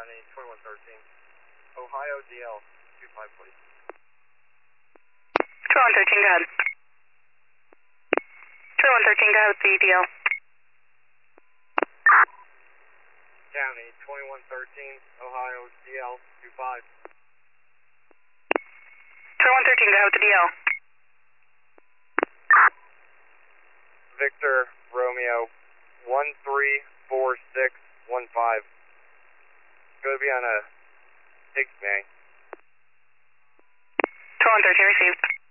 County 2113. Ohio DL 25, please. 2113, go ahead. 2113, go ahead with the DL. County 2113, Ohio DL 25. 2113, go ahead with the DL. Victor Romeo 134615. Going to be on a Higgs bank. 2113 received.